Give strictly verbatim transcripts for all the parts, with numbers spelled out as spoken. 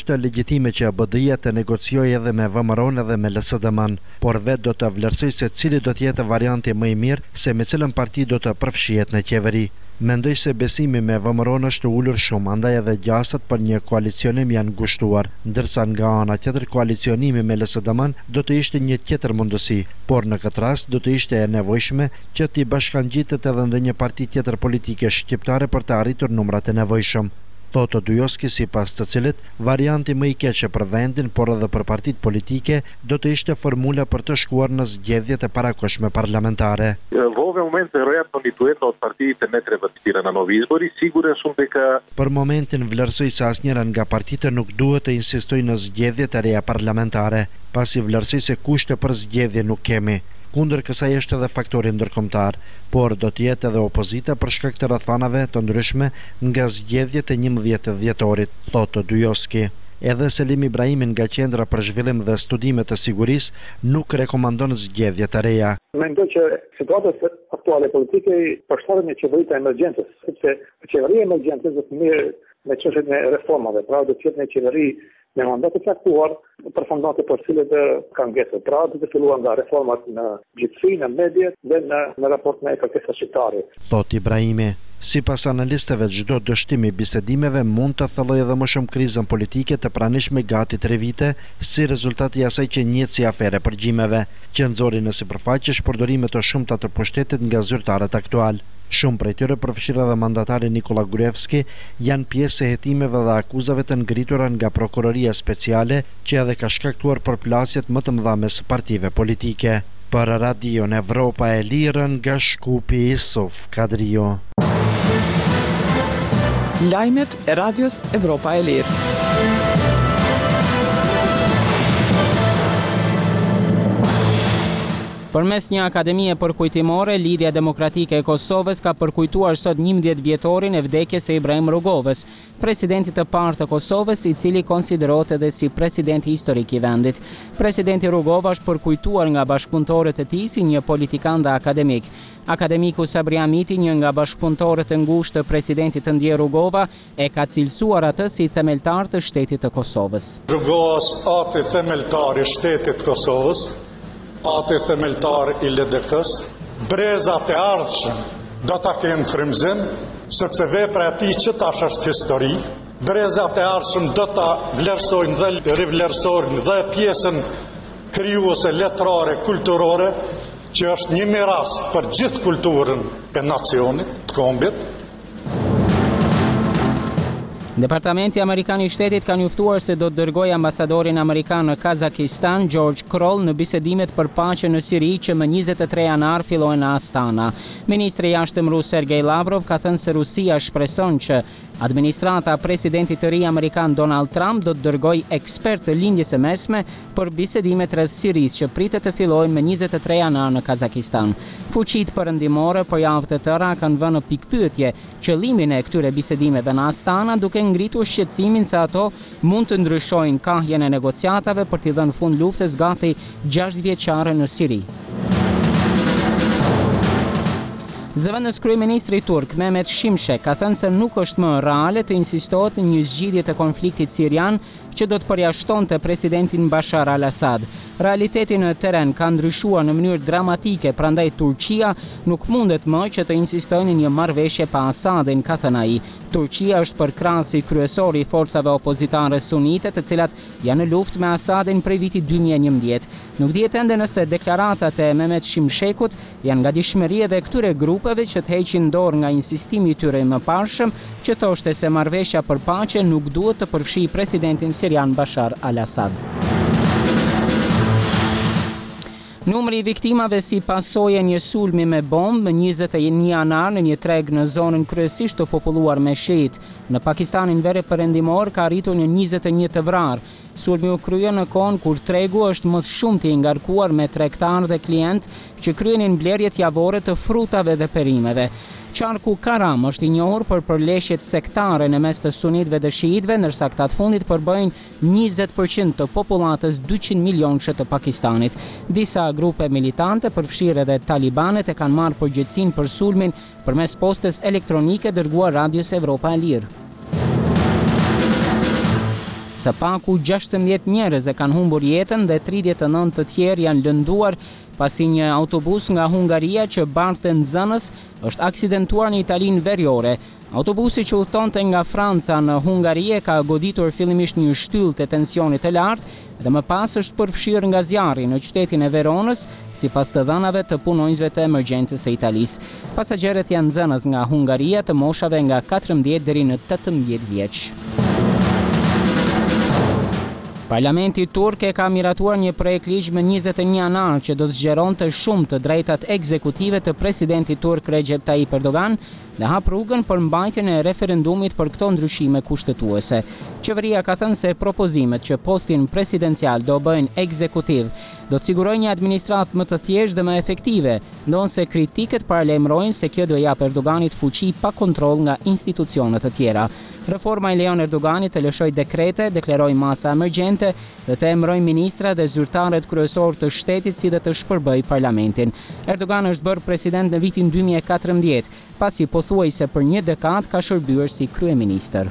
është legjitime që A B D-ja të negociojë edhe me V M R-n edhe me L S D M-n, por vetë do të vlerësoj se cili do të jetë varianti më i mirë se me cilën parti do të përfshihet në qeveri. Mendoj se besimi me V M R-n është ulur shumë, andaj edhe gjasat për një koalicionim janë ngushtuar, ndërsa nga ana tjetër koalicionimi me L S D M-n do të ishte një tjetër mundësi, por në këtë rast do të ishte e nevojshme që t'i bashkangjitet edhe ndonjë parti tjetër politike shqiptare për të arritur numrat e nevojshëm. Thotë Dujoski, sipas të cilit varianti më i keq për vendin, por edhe për partitë politike, do të ishte formula për të shkuar në zgjedhjet e parakohshme parlamentare. Во овој момент веројатно ниту едно од партиите не треба да тира на нови избори. Сигурен сум дека Për momentin vlerësoj se asnjëra nga partitë nuk duhet të insistojë në zgjedhjet e reja parlamentare, pasi vlerësoj se kushte për zgjedhje nuk kemi. Kundër kësaj është edhe faktori ndërkombëtar, por do të jetë edhe opozita për shkak të rrethanave të ndryshme nga zgjedhjet e njëmbëdhjetë dhjetorit, thotë Dujoski. Edhe Selim Ibrahimi nga Qendra për Zhvillim dhe Studime të Sigurisë nuk rekomandon zgjedhje të reja. Mendoj që situata aktuale politike përshtatet një qeveri të emergjencës, sepse qeveria e emergjencës do të mirë me çështjen e reformave, pra do të jetë një qeveri me mandat të caktuar për fondate për cilët ka ngesur. Pra do të filluar nga reformat në gjithësi, në media dhe në, në raport me kërkesat shqiptare. Thot Ibrahimi. Sipas analistëve, çdo dështim i bisedimeve mund të thellojë edhe më shumë krizën politike të pranishme gati tre vite, si rezultati i asaj që njihet si afere përgjimeve, që nxori në sipërfaqe shpërdorime të shumta të pushtetit nga zyrtarët aktual. Shumë prej tyre, përfshirë edhe mandatari Nikola Gruevski, janë pjesë e hetimeve dhe akuzave të ngritura nga prokuroria speciale, që edhe ka shkaktuar përplasjet më të mëdha mes partive politike. Për Radio Evropa e Lirë nga Shkupi, Isuf Kadrio. Lajmet e Radios Evropa e Lirë. Përmes një akademie përkujtimore, Lidhja Demokratike e Kosovës ka përkujtuar sot njëmbëdhjetë vjetorin e vdekjes së Ibrahim Rugovës, presidentit të parë të Kosovës, i cili konsiderohet edhe si presidenti historik i vendit. Presidenti Rugova është përkujtuar nga bashkëpunëtorët e tij si një politikan dhe akademik. Akademiku Sabri Hamiti, një nga bashkëpunëtorët e ngushtë të presidentit të ndjer Rugova, e ka cilësuar atë si themeltar të shtetit të Kosovës. Rugovas ati themeltar i shtetit Kosovës, ati themeltar i L D K-s, brezat e ardhshëm do ta kenë frymëzim, sepse vepra e tij që tash është histori. Brezat e ardhshëm do ta vlerësojnë dhe rivlerësojnë dhe pjesën krijuese letrare, kulturore, që është një miras për gjithë kulturën e nacionit, të kombit. Departamenti Amerikan i Shtetit ka njoftuar se do të dërgojë ambasadorin amerikan në Kazakistan, George Kroll, në bisedimet për paqe në Siri që më njëzet e tre janar fillojnë në Astana. Ministri i jashtëm rus Sergej Lavrov ka thënë se Rusia shpreson që administrata presidentit të ri amerikan Donald Trump do të dërgojë ekspert të lindjes së mesme për bisedimet rreth Sirisë që pritet të fillojnë më njëzet e tre janar në Kazakistan. Fuqitë perëndimore për javë të tëra kanë vënë në pikpyetje qëllimin e këtyre bisedimeve në Astana, duke ngritur shqetësimin se ato mund të ndryshojnë kahjen e negociatave për t'i dhënë fund luftës gati gjashtë vjeçare në Siri. Zëvendës kryeministri turk Mehmet Şimşek ka thënë se nuk është më reale të insistohet në një zgjidhje të konfliktit sirian që do të përjashtonte presidentin Bashar al-Assad. Realiteti në teren ka ndryshuar në mënyrë dramatike, prandaj Turqia nuk mundet më që të insistojë në një marrëveshje pa Assadin, ka thënë ai. Turqia është përkrahasi kryesor i forcave opozitare sunite, të cilat janë në luftë me Assadin prej vitit dy mijë e njëmbëdhjetë. Nuk dihet ende nëse deklaratat e Mehmet Şimşekut janë gatishmëri edhe këtyre grupeve që të heqin dorë nga insistimi i tyre më parshëm që thoshte se marrëveshja për paqe nuk duhet të përfshijë presidentin sirian Bashar al-Assad. Numri i viktimave si pasojë e një sulmi me bombë njëzet e një janar në një treg në zonën kryesisht të populluar me shiit. Në Pakistanin veriperëndimor ka arritur në njëzet e një të vrarë. Sulmi u krye në kohën kur tregu është më shumti i ngarkuar me tregtarë dhe klient që kryenin blerjet javore të frutave dhe perimeve. Qarku Karam është i njohur për përleshjet sektare në mes të sunitëve dhe shiitëve, ndërsa këta të fundit përbëjnë njëzet përqind të popullatës dyqind milionëshe të Pakistanit. Disa grupe militante, përfshirë edhe talibanet, e kanë marrë përgjegjësinë për sulmin përmes postës elektronike dërguar Radios Evropa e Lirë. Së paku gjashtëmbëdhjetë njerëz e kanë humbur jetën dhe tridhjetë e nëntë të tjerë janë lënduar pasi një autobus nga Hungaria që barte nxënës është aksidentuar në Italinë Veriore. Autobusi që udhëtonte nga Franca në Hungari ka goditur fillimisht një shtyllë të tensionit të lartë dhe më pas është përfshirë nga zjarri në qytetin e Veronës, sipas të dhënave të punonjësve të emergjencës së Italisë. Pasagerët janë nxënës nga Hungaria të moshave nga katërmbëdhjetë deri në tetëmbëdhjetë vjeç. Parlamenti turk e ka miratuar një projekt ligj me njëzet e një anar që do të zgjeronte shumë të drejtat ekzekutive të presidentit turk Recep Tayyip Erdogan dhe hap rrugën për mbajtjen e referendumit për këto ndryshime kushtetuese. Qeveria ka thënë se propozimet që postin presidencial do bëhen ekzekutiv do të sigurojë një administratë më të thjeshtë dhe më efektive, ndonse kritikët paralajmërojnë se kjo do jap Erdoganit fuqi pa kontroll nga institucionet të tjera. Reforma i lejon Erdoganit të lëshojë dekrete, deklaroj masa emergjente dhe të emërojë ministra dhe zyrtarët kryesor të shtetit si dhe të shpërbëj parlamentin. Erdogan është bërë president në vitin dy mijë e katërmbëdhjetë, pasi pothuajse për një dekadë ka shërbyer si kryeministër.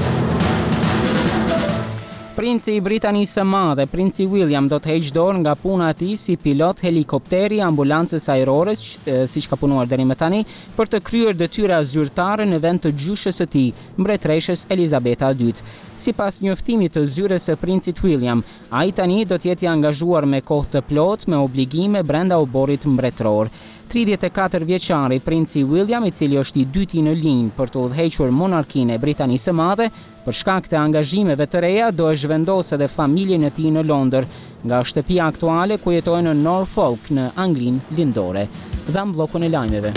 Princi i Britanisë së Madhe, Princi William, do të heqë dorë nga puna e tij si pilot helikopteri i ambulancës ajrore, siç ka punuar deri më tani, për të kryer detyra zyrtare në vend të gjyshës së tij, mbretëreshës Elizabeta e dytë. Sipas njoftimit të zyrës së Princit William, ai tani do të jetë i angazhuar me kohë të plotë me obligime brenda oborrit mbretëror. tridhjetë e katër vjeçari Princi William, i cili është i dyti në linjë për të udhëhequr monarkinë e Britanisë së Madhe, për shkak të angazhimeve të reja do e zhvendosë edhe familjen e tij në Londër, nga shtëpia aktuale ku jetojnë në Norfolk në Anglinë Lindore. Dham bllokun e lajmeve.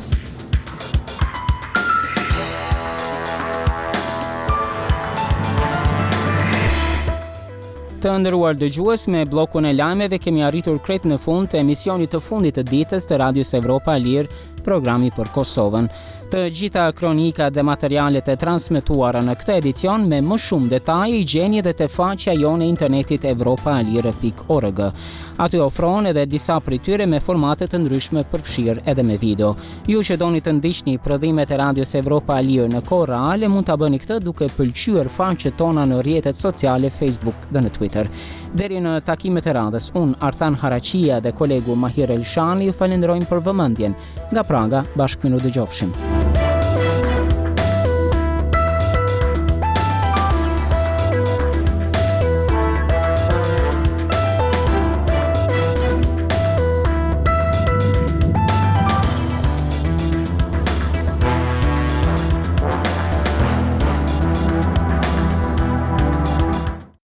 Të nderuar dëgjues, me bllokun e lajmeve kemi arritur krejt në fund të emisionit të fundit të ditës të Radios Evropa e Lirë, programi për Kosovën. Të gjitha kronikat dhe materialet e transmetuara në këtë edicion me më shumë detaje i gjeni edhe te faqja jonë e internetit evropaalire pikë org. Aty ofron edhe disa prej tyre me formate të ndryshme përfshirë edhe me video. Ju që doni të ndiqni prodhimet e Radios Evropa e Lirë në kohë reale mund ta bëni këtë duke pëlqyer faqet tona në rrjetet sociale Facebook dhe në Twitter. Deri në takimet e radhës, unë Arthan Haraqia dhe kolegu Mahir Elshani ju falenderojmë për vëmendjen. Nga Praga, bashkë me në dëgjofshim.